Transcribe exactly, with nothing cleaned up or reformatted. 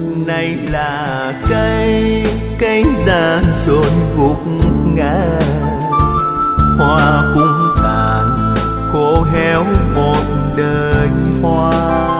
Này là cây cây già rồi gục ngã, hoa cũng tàn khô héo một đời hoa.